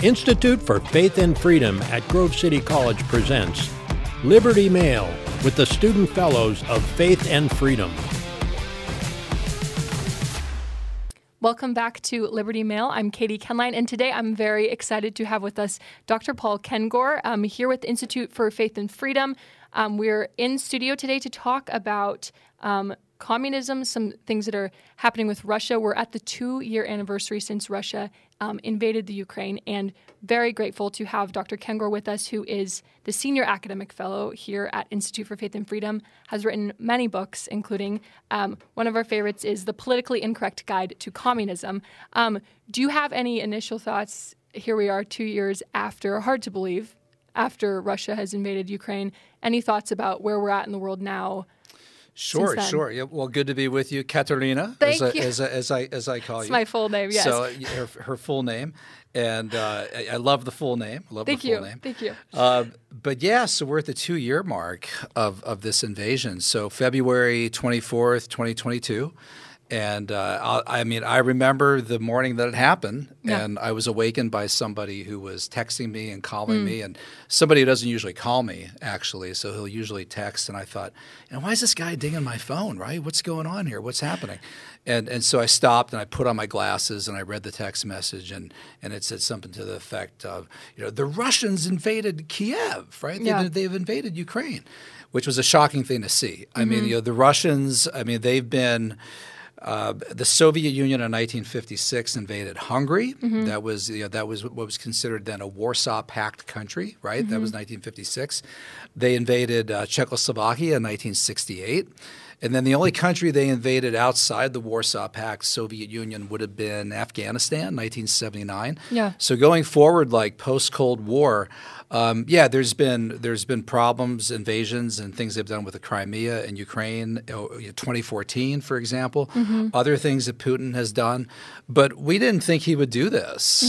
Institute for Faith and Freedom at Grove City College presents Liberty Mail with the Student Fellows of Faith and Freedom. Welcome back to Liberty Mail. I'm Katie Kenline, and today I'm very excited to have with us Dr. Paul Kengor. I'm here with the Institute for Faith and Freedom. We're in studio today to talk about communism, some things that are happening with Russia. We're at the 2-year anniversary since Russia invaded the Ukraine, and very grateful to have Dr. Kengor with us, who is the Senior Academic Fellow here at Institute for Faith and Freedom, has written many books, including one of our favorites is The Politically Incorrect Guide to Communism. Do you have any initial thoughts? Here we are 2 years after, hard to believe, after Russia has invaded Ukraine. Any thoughts about where we're at in the world now? Sure. Yeah, well, good to be with you, Katerina, Thank you. As I call you. It's my full name, yes. So her full name, and I love the full name. Thank you. But yeah, so we're at the 2-year mark of this invasion. So February 24th, 2022. And I remember the morning that it happened, and I was awakened by somebody who was texting me and calling me, and somebody who doesn't usually call me, actually, so he'll usually text. And I thought, why is this guy dinging my phone, right? What's going on here? What's happening? And so I stopped and I put on my glasses and I read the text message, and it said something to the effect of, the Russians invaded Kiev, right? They've invaded Ukraine, which was a shocking thing to see. I mean, the Russians, they've been – the Soviet Union in 1956 invaded Hungary. That was what was considered then a Warsaw Pact country, right? That was 1956. They invaded Czechoslovakia in 1968. And then the only country they invaded outside the Warsaw Pact, Soviet Union, would have been Afghanistan, 1979. Yeah. So going forward, like post-Cold War, there's been problems, invasions, and things they've done with the Crimea and Ukraine, 2014, for example, other things that Putin has done. But we didn't think he would do this.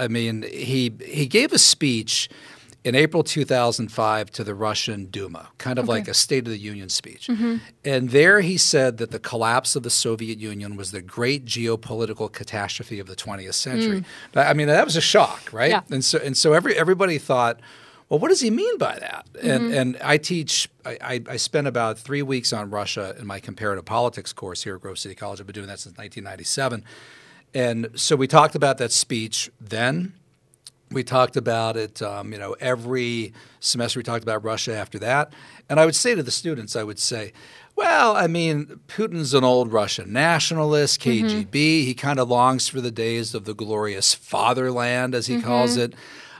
He gave a speech in April 2005 to the Russian Duma, kind of like a State of the Union speech. And there he said that the collapse of the Soviet Union was the great geopolitical catastrophe of the 20th century. That was a shock, right? Yeah. And so everybody thought, well, what does he mean by that? And I spent about 3 weeks on Russia in my comparative politics course here at Grove City College. I've been doing that since 1997. And so we talked about that speech then. We talked about it, every semester we talked about Russia after that. And I would say to the students, Putin's an old Russian nationalist, KGB. He kind of longs for the days of the glorious fatherland, as he calls it.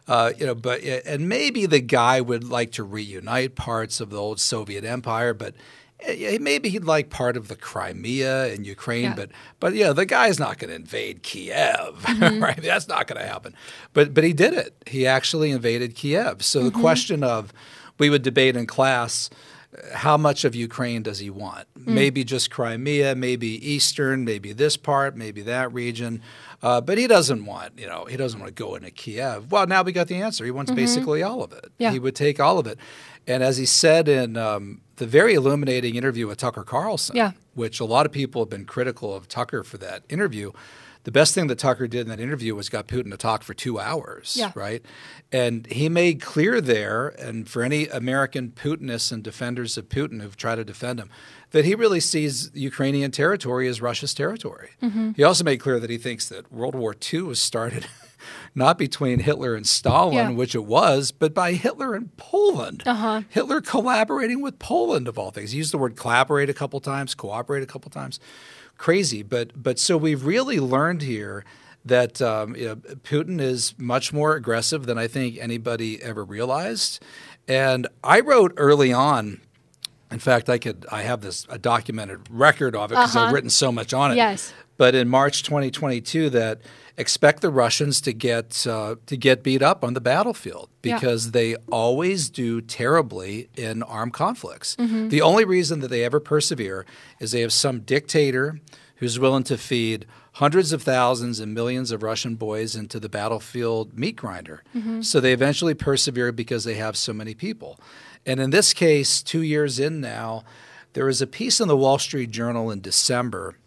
And maybe the guy would like to reunite parts of the old Soviet Empire, but maybe he'd like part of the Crimea and Ukraine, but the guy's not going to invade Kiev, right? That's not going to happen. But he did it. He actually invaded Kiev. So the question of, we would debate in class, how much of Ukraine does he want? Maybe just Crimea, maybe Eastern, maybe this part, maybe that region. But he doesn't want to go into Kiev. Well, now we got the answer. He wants basically all of it. Yeah. He would take all of it. And as he said in the very illuminating interview with Tucker Carlson, which a lot of people have been critical of Tucker for that interview, the best thing that Tucker did in that interview was got Putin to talk for 2 hours, right? And he made clear there, and for any American Putinists and defenders of Putin who've tried to defend him, that he really sees Ukrainian territory as Russia's territory. He also made clear that he thinks that World War II was started not between Hitler and Stalin, which it was, but by Hitler and Poland. Hitler collaborating with Poland, of all things. He used the word collaborate a couple times, cooperate a couple times. Crazy. But so we've really learned here that Putin is much more aggressive than I think anybody ever realized. And I wrote early on, in fact, I have a documented record of it because I've written so much on it. Yes. But in March 2022, that expect the Russians to get beat up on the battlefield because they always do terribly in armed conflicts. The only reason that they ever persevere is they have some dictator who's willing to feed hundreds of thousands and millions of Russian boys into the battlefield meat grinder. So they eventually persevere because they have so many people. And in this case, 2 years in now, there was a piece in the Wall Street Journal in December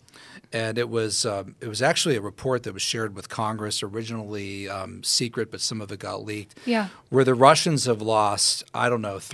And it was actually a report that was shared with Congress, originally secret, but some of it got leaked. Yeah. Where the Russians have lost, I don't know,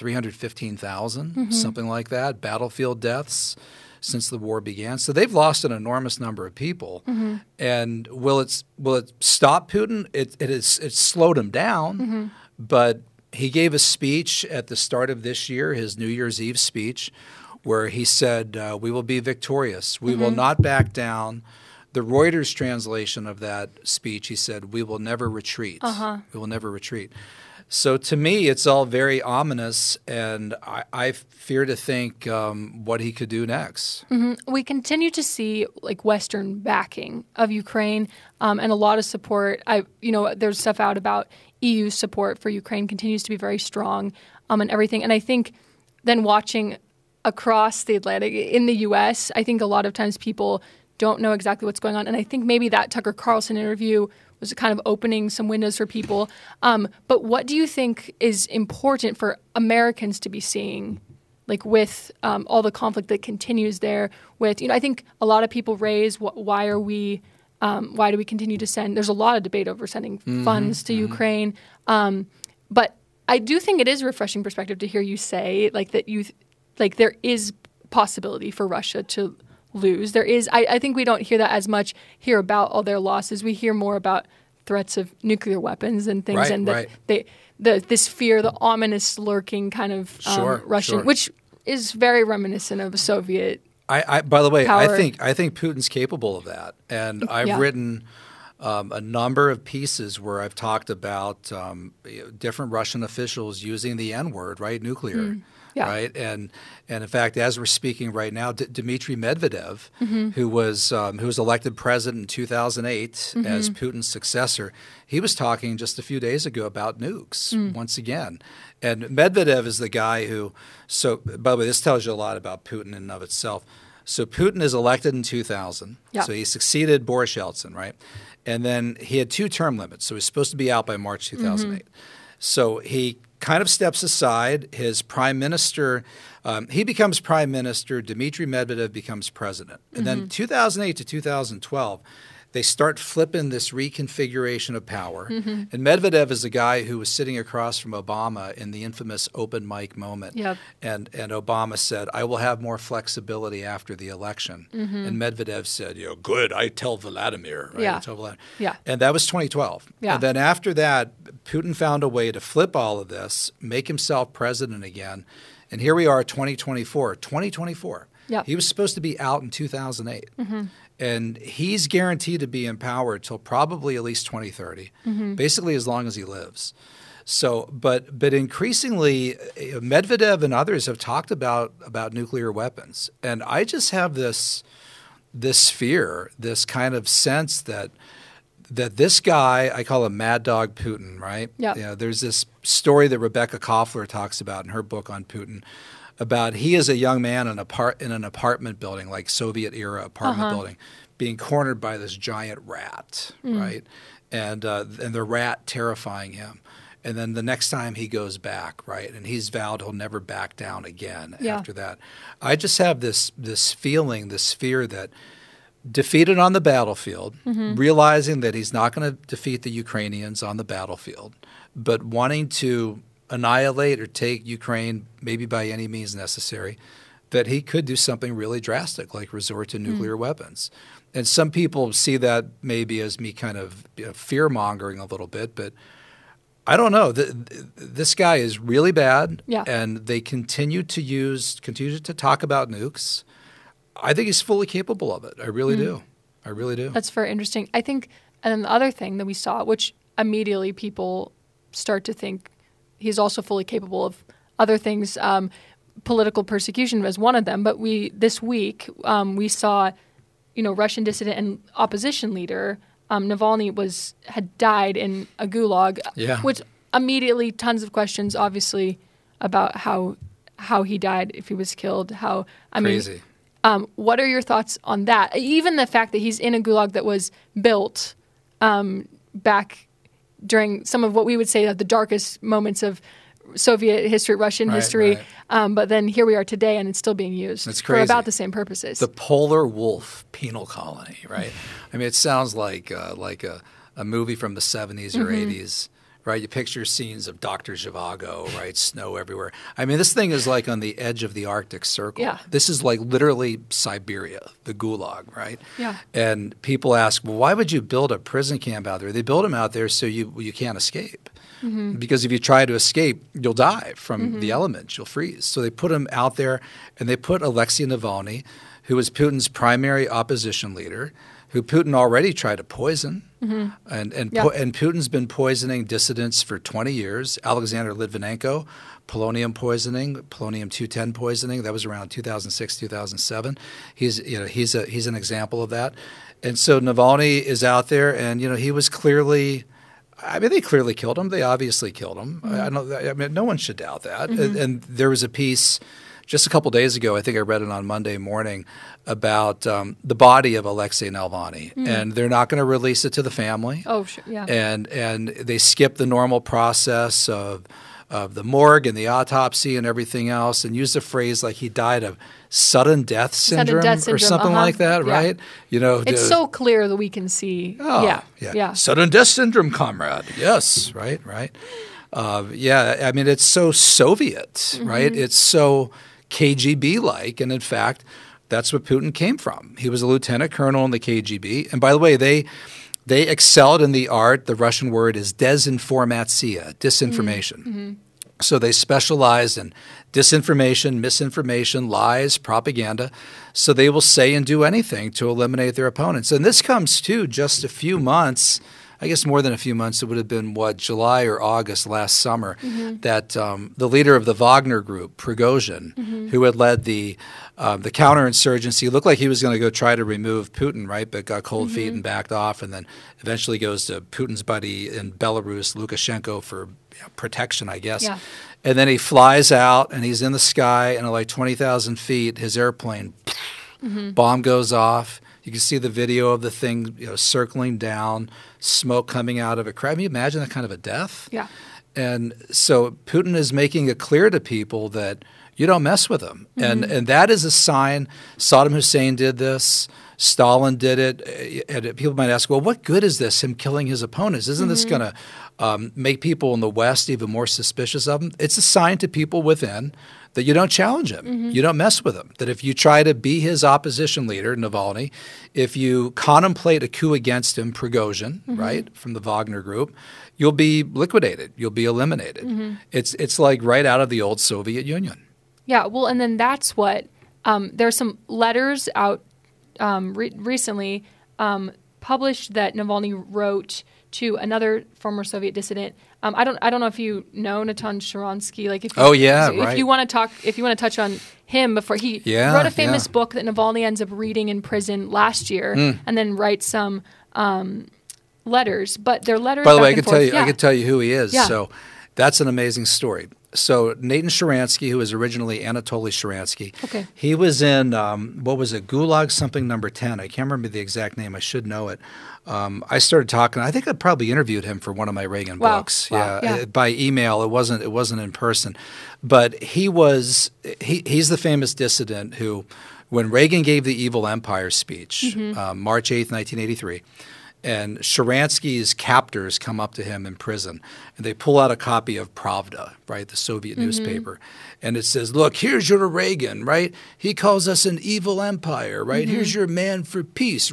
315,000, something like that, battlefield deaths since the war began. So they've lost an enormous number of people. And will it stop Putin? It's slowed him down, but he gave a speech at the start of this year, his New Year's Eve speech, where he said, we will be victorious. We will not back down. The Reuters translation of that speech, he said, we will never retreat. We will never retreat. So to me, it's all very ominous, and I fear to think what he could do next. We continue to see like Western backing of Ukraine and a lot of support. There's stuff out about EU support for Ukraine continues to be very strong and everything. And I think then watching across the Atlantic in the U.S., I think a lot of times people don't know exactly what's going on. And I think maybe that Tucker Carlson interview was kind of opening some windows for people. But what do you think is important for Americans to be seeing, like with all the conflict that continues there? With I think a lot of people raise why do we continue to send? There's a lot of debate over sending funds to Ukraine, but I do think it is a refreshing perspective to hear you say that there is possibility for Russia to lose. There is. I think we don't hear that as much here about all their losses. We hear more about threats of nuclear weapons and things, this fear, the ominous lurking kind of Russian, which is very reminiscent of a Soviet. By the way, power. I think Putin's capable of that, and I've written a number of pieces where I've talked about different Russian officials using the N-word, right, nuclear. Right, and in fact, as we're speaking right now, Dmitry Medvedev, who was elected president in 2008 as Putin's successor, he was talking just a few days ago about nukes once again. And Medvedev is the guy who. So, by the way, this tells you a lot about Putin in and of itself. So Putin is elected in 2000. So he succeeded Boris Yeltsin, right? And then he had 2 term limits, so he was supposed to be out by March 2008. So he kind of steps aside. His prime minister, he becomes prime minister. Dmitry Medvedev becomes president. And then 2008 to 2012, they start flipping this reconfiguration of power. And Medvedev is the guy who was sitting across from Obama in the infamous open mic moment. And Obama said, I will have more flexibility after the election. And Medvedev said, good, I tell Vladimir. Right? I tell Vladimir. And that was 2012. And then after that, Putin found a way to flip all of this, make himself president again. And here we are, 2024. He was supposed to be out in 2008. And he's guaranteed to be in power till probably at least 2030, basically as long as he lives. So, but increasingly, Medvedev and others have talked about nuclear weapons, and I just have this fear, this kind of sense that this guy, I call him Mad Dog Putin, right? There's this story that Rebecca Koffler talks about in her book on Putin. About he is a young man in an apartment building, like Soviet-era apartment building, being cornered by this giant rat, right? And the rat terrifying him. And then the next time he goes back, right, and he's vowed he'll never back down again after that. I just have this feeling, this fear that defeated on the battlefield, realizing that he's not going to defeat the Ukrainians on the battlefield, but wanting to annihilate or take Ukraine maybe by any means necessary, that he could do something really drastic like resort to nuclear weapons. And some people see that maybe as me kind of fear-mongering a little bit, but I don't know. This guy is really bad, and they continue to talk about nukes. I think he's fully capable of it. I really do. I really do. That's very interesting. I think, and then the other thing that we saw, which immediately people start to think he's also fully capable of other things. Political persecution was one of them. But this week we saw, Russian dissident and opposition leader Navalny had died in a gulag, which immediately tons of questions, obviously, about how he died, if he was killed. Crazy. What are your thoughts on that? Even the fact that he's in a gulag that was built back during some of what we would say are the darkest moments of Soviet history, Russian history. Right. But then here we are today, and it's still being used It's for crazy. about the same purposes. The Polar Wolf Penal Colony, right? I mean, it sounds like a movie from the 70s or 80s, right? You picture scenes of Dr. Zhivago, right? Snow everywhere. I mean, this thing is like on the edge of the Arctic Circle. Yeah. This is like literally Siberia, the Gulag, right? Yeah. And people ask, well, why would you build a prison camp out there? They build them out there so you can't escape. Because if you try to escape, you'll die from the elements. You'll freeze. So they put him out there, and they put Alexei Navalny, who was Putin's primary opposition leader, who Putin already tried to poison. And Putin's been poisoning dissidents for 20 years. Alexander Litvinenko, polonium poisoning, polonium-210 poisoning. That was around 2006, 2007. He's an example of that. And so Navalny is out there, and he was clearly. I mean, they clearly killed him. They obviously killed him. I mean, no one should doubt that. And there was a piece just a couple days ago, I think I read it on Monday morning, about the body of Alexei Navalny. And they're not going to release it to the family. Oh, sure. Yeah. And they skip the normal process of the morgue and the autopsy and everything else, and use the phrase like he died of sudden death syndrome or something like that, right? It's so clear that we can see. Yeah. Sudden death syndrome, comrade. Yes, right. I mean, it's so Soviet, right? It's so KGB-like, and in fact, that's what Putin came from. He was a lieutenant colonel in the KGB, and by the way, they excelled in the art. The Russian word is dezinformatsiya, disinformation. So they specialized in disinformation, misinformation, lies, propaganda. So they will say and do anything to eliminate their opponents. And this comes to just a few months, I guess more than a few months. It would have been, July or August last summer, that the leader of the Wagner Group, Prigozhin, who had led the counterinsurgency, looked like he was going to go try to remove Putin, right, but got cold feet and backed off, and then eventually goes to Putin's buddy in Belarus, Lukashenko, for protection, I guess. Yeah. And then he flies out, and he's in the sky, and at like 20,000 feet, his airplane, bomb goes off. You can see the video of the thing, circling down, smoke coming out of it. Can you imagine that kind of a death? Yeah. And so Putin is making it clear to people that you don't mess with him. And that is a sign. Saddam Hussein did this. Stalin did it. And people might ask, well, what good is this, him killing his opponents? Isn't this going to make people in the West even more suspicious of him? It's a sign to people within that you don't challenge him. You don't mess with him. That if you try to be his opposition leader, Navalny, if you contemplate a coup against him, Prigozhin, right, from the Wagner Group, you'll be liquidated. You'll be eliminated. It's like right out of the old Soviet Union. Yeah, well, and then that's what there's some letters out recently published that Navalny wrote to another former Soviet dissident. I don't know if you know Natan Sharansky. Like, if you want to touch on him before he wrote a famous book that Navalny ends up reading in prison last year, and then writes some letters. But they're letters. By the way, I can tell you who he is. Yeah. So that's an amazing story. So Natan Sharansky, who was originally Anatoly Sharansky, he was in Gulag something number 10. I can't remember the exact name. I should know it. I started talking. I think I probably interviewed him for one of my Reagan books. Wow. By email. It wasn't in person, but he's the famous dissident who, when Reagan gave the Evil Empire speech, March 8th, 1983. And Sharansky's captors come up to him in prison, and they pull out a copy of Pravda, right, the Soviet newspaper. And it says, look, here's your Reagan, right? He calls us an evil empire, right? Here's your man for peace,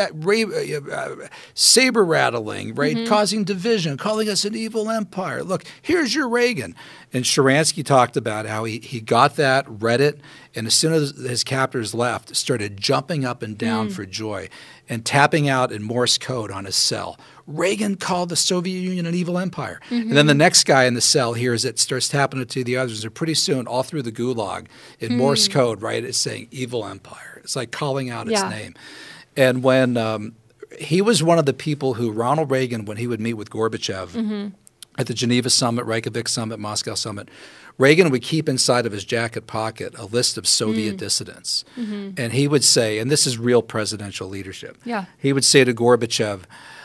saber rattling, right, causing division, calling us an evil empire. Look, here's your Reagan. And Sharansky talked about how he got that, read it, and as soon as his captors left, started jumping up and down for joy and tapping out in Morse code on his cell. Reagan called the Soviet Union an evil empire. And then the next guy in the cell hears it, starts tapping it to the others, and pretty soon, all through the Gulag, in Morse code, right, it's saying evil empire. It's like calling out its name. And when he was one of the people who Ronald Reagan, when he would meet with Gorbachev at the Geneva Summit, Reykjavik Summit, Moscow Summit, Reagan would keep inside of his jacket pocket a list of Soviet dissidents. And he would say, and this is real presidential leadership, he would say to Gorbachev,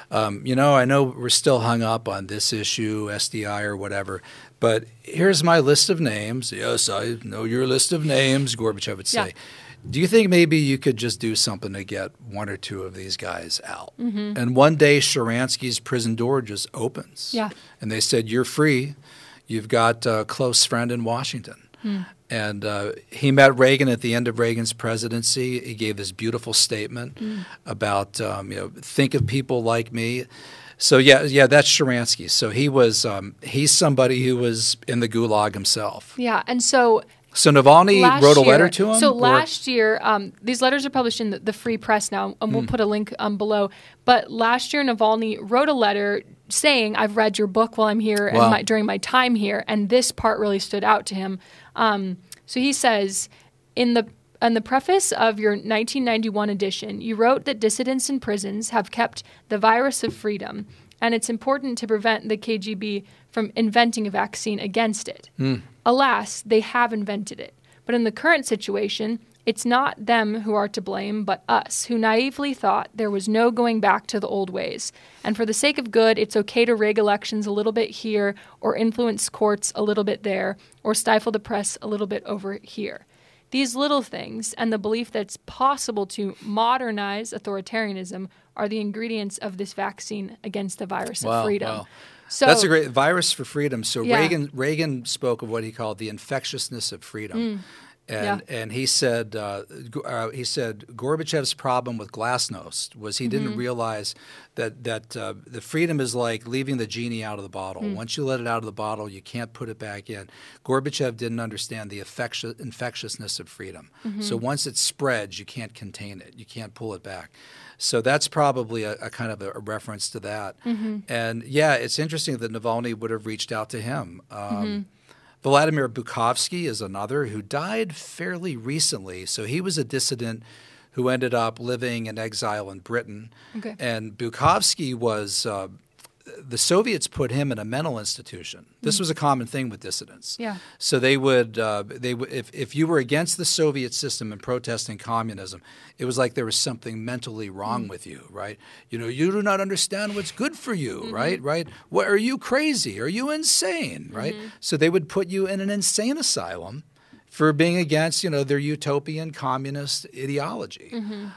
I know we're still hung up on this issue, SDI or whatever, but here's my list of names. Yes, I know your list of names, Gorbachev would say. Yeah. Do you think maybe you could just do something to get one or two of these guys out? Mm-hmm. And one day Sharansky's prison door just opens. Yeah. And they said, you're free. You've got a close friend in Washington. Mm. And he met Reagan at the end of Reagan's presidency. He gave this beautiful statement about, think of people like me. So, yeah, that's Sharansky. So he's somebody who was in the Gulag himself. Yeah, and so Navalny wrote a letter to him? So last year, these letters are published in the Free Press now, and we'll put a link below. But last year, Navalny wrote a letter saying, I've read your book while I'm here and during my time here, and this part really stood out to him. So he says, in the preface of your 1991 edition, you wrote that dissidents in prisons have kept the virus of freedom, and it's important to prevent the KGB from inventing a vaccine against it. Alas, they have invented it. But in the current situation, it's not them who are to blame, but us, who naively thought there was no going back to the old ways. And for the sake of good, it's okay to rig elections a little bit here, or influence courts a little bit there, or stifle the press a little bit over here. These little things and the belief that it's possible to modernize authoritarianism are the ingredients of this vaccine against the virus of freedom. Wow. So, that's a great virus for freedom. So Reagan spoke of what he called the infectiousness of freedom. And he said Gorbachev's problem with glasnost was he didn't realize that the freedom is like leaving the genie out of the bottle. Once you let it out of the bottle, you can't put it back in. Gorbachev didn't understand the infectiousness of freedom. So once it spreads, you can't contain it. You can't pull it back. So that's probably a kind of a reference to that. And it's interesting that Navalny would have reached out to him. Vladimir Bukovsky is another who died fairly recently. So he was a dissident who ended up living in exile in Britain. Okay. And Bukovsky was the Soviets put him in a mental institution. This was a common thing with dissidents. Yeah. So they would if you were against the Soviet system and protesting communism, it was like there was something mentally wrong with you, right? You do not understand what's good for you, right? What, are you crazy? Are you insane, right? So they would put you in an insane asylum for being against, their utopian communist ideology.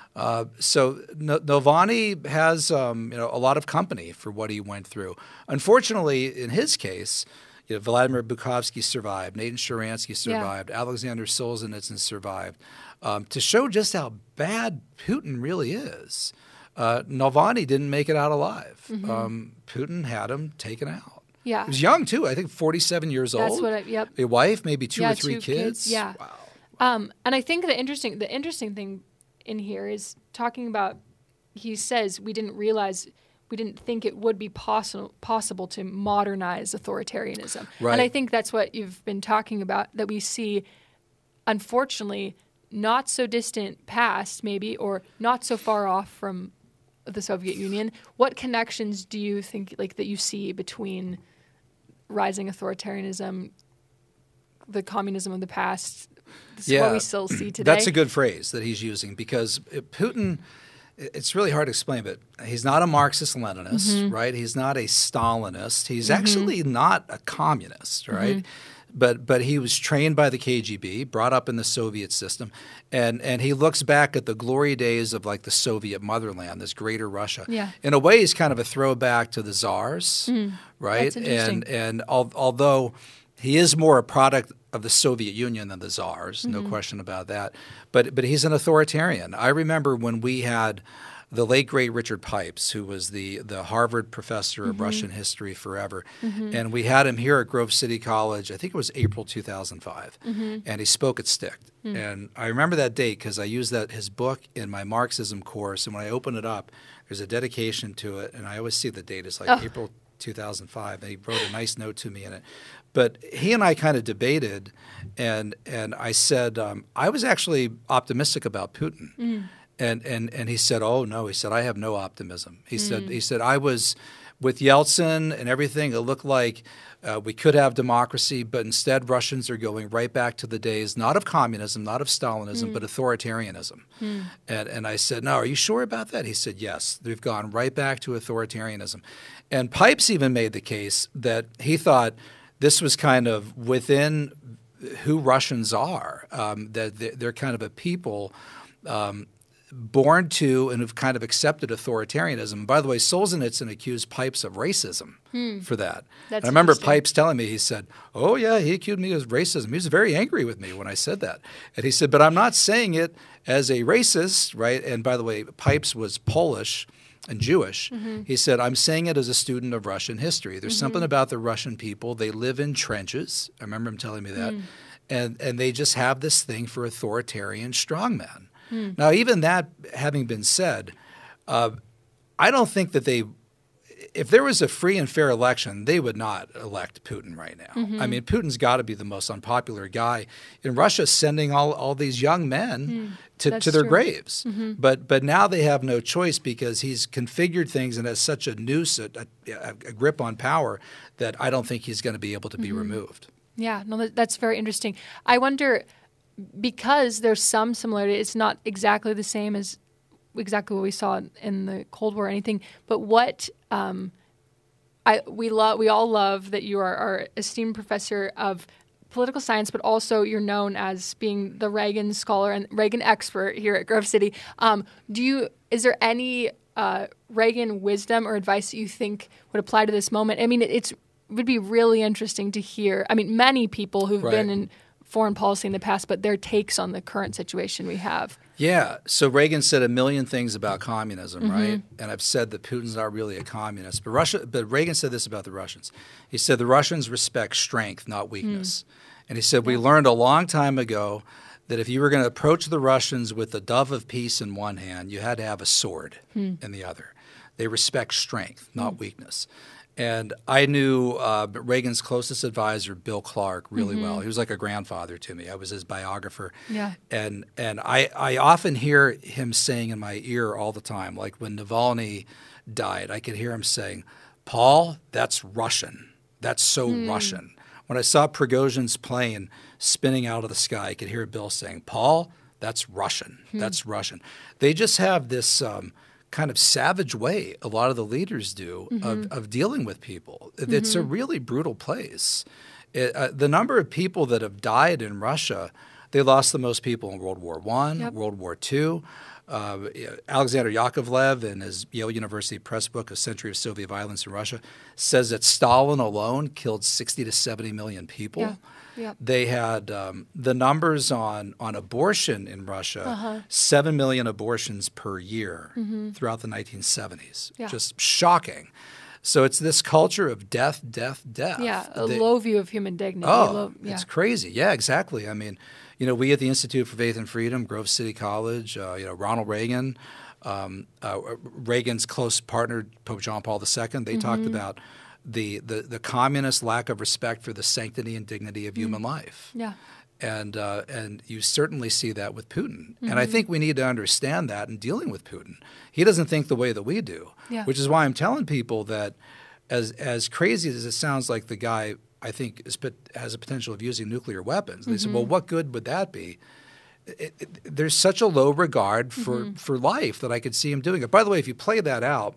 So Navalny has, a lot of company for what he went through. Unfortunately, in his case, Vladimir Bukovsky survived, Nathan Sharansky survived, Alexander Solzhenitsyn survived. To show just how bad Putin really is, Navalny didn't make it out alive. Putin had him taken out. Yeah. He was young, too. I think 47 years old. That's what a wife, maybe two or three kids. Yeah. Wow. And I think the interesting thing in here is talking about, he says, we didn't think it would be possible to modernize authoritarianism. Right. And I think that's what you've been talking about, that we see, unfortunately, not so distant past, maybe, or not so far off from the Soviet Union. What connections do you think, that you see between rising authoritarianism, the communism of the past, what we still see today? That's a good phrase that he's using, because Putin, it's really hard to explain, but he's not a Marxist-Leninist, right? He's not a Stalinist. He's actually not a communist, right? But he was trained by the KGB, brought up in the Soviet system, and he looks back at the glory days of the Soviet motherland, this greater Russia. Yeah. In a way, he's kind of a throwback to the czars, right? That's interesting. And although he is more a product of the Soviet Union than the czars, no question about that, but he's an authoritarian. I remember when we had the late, great Richard Pipes, who was the Harvard professor of Russian history forever. And we had him here at Grove City College, I think it was April 2005, and he spoke at STICT. And I remember that date because I used his book in my Marxism course, and when I open it up, there's a dedication to it, and I always see the date as April 2005, and he wrote a nice note to me in it. But he and I kind of debated, and I said, I was actually optimistic about Putin. And he said, oh, no. He said, I have no optimism. He said, I was with Yeltsin and everything, it looked like we could have democracy, but instead Russians are going right back to the days, not of communism, not of Stalinism, but authoritarianism. And I said, no, are you sure about that? He said, yes, they've gone right back to authoritarianism. And Pipes even made the case that he thought this was kind of within who Russians are, that they're kind of a people born to and have kind of accepted authoritarianism. By the way, Solzhenitsyn accused Pipes of racism for that. I remember Pipes telling me, he said, oh, yeah, he accused me of racism. He was very angry with me when I said that. And he said, but I'm not saying it as a racist, right? And by the way, Pipes was Polish and Jewish. He said, I'm saying it as a student of Russian history. There's something about the Russian people. They live in trenches. I remember him telling me that. And they just have this thing for authoritarian strongmen. Now, even that having been said, I don't think that if there was a free and fair election, they would not elect Putin right now. I mean, Putin's got to be the most unpopular guy in Russia, sending all these young men to their graves. But now they have no choice because he's configured things and has such a noose, a grip on power that I don't think he's going to be able to be removed. Yeah, no, that's very interesting. I wonder, because there's some similarity, it's not exactly the same as exactly what we saw in the Cold War or anything, but what we all love that you are our esteemed professor of political science, but also you're known as being the Reagan scholar and Reagan expert here at Grove City. Is there any Reagan wisdom or advice that you think would apply to this moment? I mean, it would be really interesting to hear. I mean, many people who've been in foreign policy in the past, but their takes on the current situation we have. Yeah. So Reagan said a million things about communism, right? And I've said that Putin's not really a communist. But Reagan said this about the Russians. He said the Russians respect strength, not weakness. And he said we learned a long time ago that if you were going to approach the Russians with the dove of peace in one hand, you had to have a sword in the other. They respect strength, not weakness. And I knew Reagan's closest advisor, Bill Clark, really well. He was like a grandfather to me. I was his biographer. Yeah. And I often hear him saying in my ear all the time, like when Navalny died, I could hear him saying, Paul, that's Russian. That's so Russian. When I saw Prigozhin's plane spinning out of the sky, I could hear Bill saying, Paul, that's Russian. That's Russian. They just have this kind of savage way, a lot of the leaders do, of dealing with people. It's a really brutal place. The number of people that have died in Russia, they lost the most people in World War I, World War II. Alexander Yakovlev, in his Yale University Press book, A Century of Soviet Violence in Russia, says that Stalin alone killed 60 to 70 million people. They had the numbers on abortion in Russia, 7 million abortions per year throughout the 1970s. Just shocking. So it's this culture of death, death, death. Yeah, a low view of human dignity. It's crazy. Yeah, exactly. I mean, we at the Institute for Faith and Freedom, Grove City College, Ronald Reagan, Reagan's close partner, Pope John Paul II, they talked about the communist lack of respect for the sanctity and dignity of human life. Yeah. And you certainly see that with Putin. And I think we need to understand that in dealing with Putin. He doesn't think the way that we do, which is why I'm telling people that as crazy as it sounds like the guy, I think, has a potential of using nuclear weapons. They said, well, what good would that be? There's such a low regard for life that I could see him doing it. By the way, if you play that out,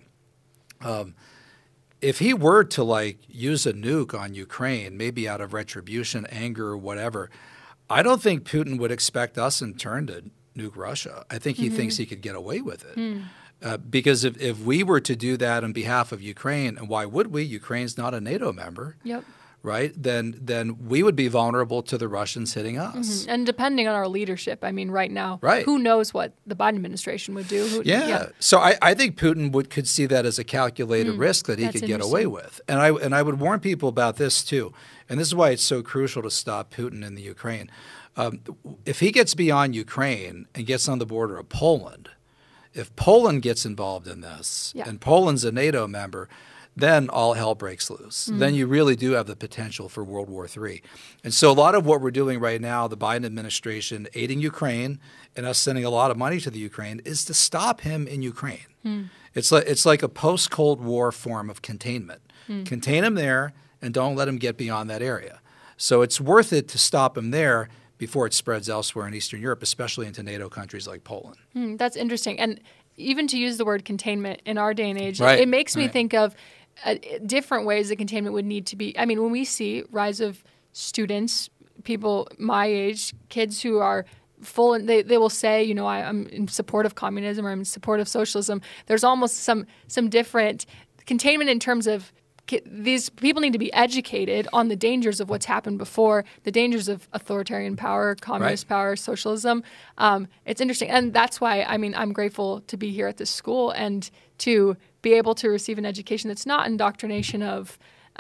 if he were to use a nuke on Ukraine, maybe out of retribution, anger, or whatever, I don't think Putin would expect us in turn to nuke Russia. I think he thinks he could get away with it. Because if we were to do that on behalf of Ukraine, and why would we? Ukraine's not a NATO member. Right? Then we would be vulnerable to the Russians hitting us. And depending on our leadership, I mean, right now, right. Who knows what the Biden administration would do? So I think Putin could see that as a calculated risk that he could get away with. And I would warn people about this too. And this is why it's so crucial to stop Putin in the Ukraine. If he gets beyond Ukraine and gets on the border of Poland, if Poland gets involved in this, and Poland's a NATO member, then all hell breaks loose. Then you really do have the potential for World War III. And so a lot of what we're doing right now, the Biden administration aiding Ukraine and us sending a lot of money to the Ukraine, is to stop him in Ukraine. It's like a post-Cold War form of containment. Contain them there and don't let them get beyond that area. So it's worth it to stop them there before it spreads elsewhere in Eastern Europe, especially into NATO countries like Poland. That's interesting. And even to use the word containment in our day and age, Right. it makes me think of different ways that containment would need to be. I mean, when we see rise of students, people my age, kids who are full, and they will say, you know, I'm in support of communism or I'm in support of socialism. There's almost some different containment in terms of these people need to be educated on the dangers of what's happened before, the dangers of authoritarian power, communist power, socialism. It's interesting. And that's why, I mean, I'm grateful to be here at this school and to be able to receive an education that's not indoctrination of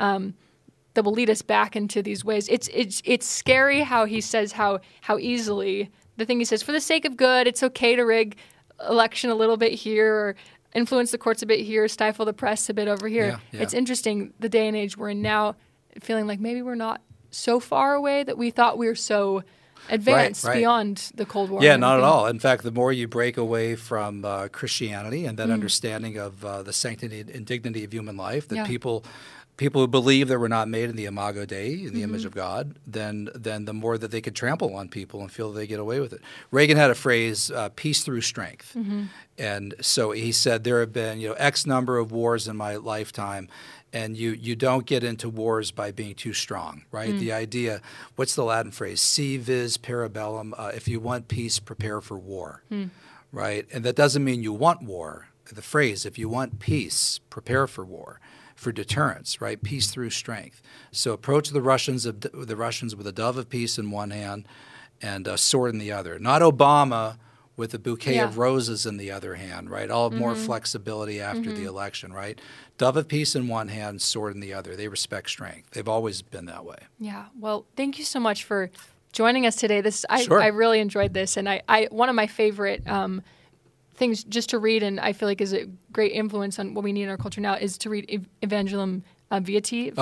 that will lead us back into these ways. It's scary how he says how easily, the thing he says, for the sake of good, it's okay to rig election a little bit here or influence the courts a bit here, stifle the press a bit over here. Yeah. It's interesting, the day and age we're in now, feeling like maybe we're not so far away that we thought we were so advanced Right. beyond the Cold War. Yeah, not at all. In fact, the more you break away from Christianity and that understanding of the sanctity and dignity of human life, that people who believe that we're not made in the imago Dei, in the image of God, then the more that they could trample on people and feel that they get away with it. Reagan had a phrase, peace through strength. And so he said, there have been X number of wars in my lifetime, and you don't get into wars by being too strong, right? The idea, what's the Latin phrase? Si vis parabellum, if you want peace, prepare for war, right? And that doesn't mean you want war. The phrase, if you want peace, prepare for war. For deterrence, right? Peace through strength. So approach the Russians with a dove of peace in one hand and a sword in the other. Not Obama with a bouquet of roses in the other hand, right? All more flexibility after the election, right? Dove of peace in one hand, sword in the other. They respect strength. They've always been that way. Yeah. Well, thank you so much for joining us today. Sure. I really enjoyed this, and I one of my favorite things just to read, and I feel like is a great influence on what we need in our culture now, is to read Evangelium Vitae.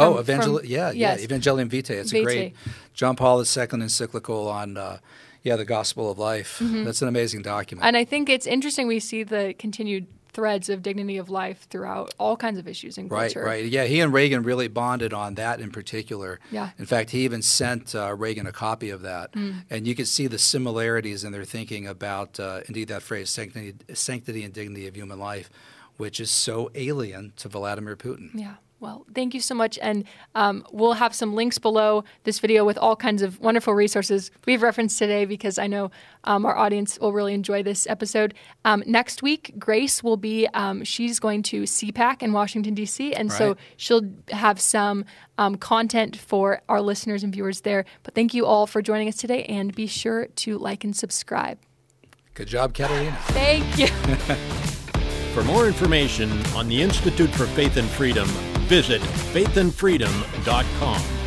Evangelium Vitae. It's a great John Paul II encyclical on the gospel of life. That's an amazing document. And I think it's interesting we see the continued threads of dignity of life throughout all kinds of issues in culture. Right. Yeah, he and Reagan really bonded on that in particular. Yeah. In fact, he even sent Reagan a copy of that. And you could see the similarities in their thinking about, indeed, that phrase, sanctity and dignity of human life, which is so alien to Vladimir Putin. Yeah. Well, thank you so much. And we'll have some links below this video with all kinds of wonderful resources we've referenced today because I know our audience will really enjoy this episode. Next week, Grace will be, she's going to CPAC in Washington, D.C., and so she'll have some content for our listeners and viewers there. But thank you all for joining us today, and be sure to like and subscribe. Good job, Catalina. Thank you. For more information on the Institute for Faith and Freedom, visit faithandfreedom.com.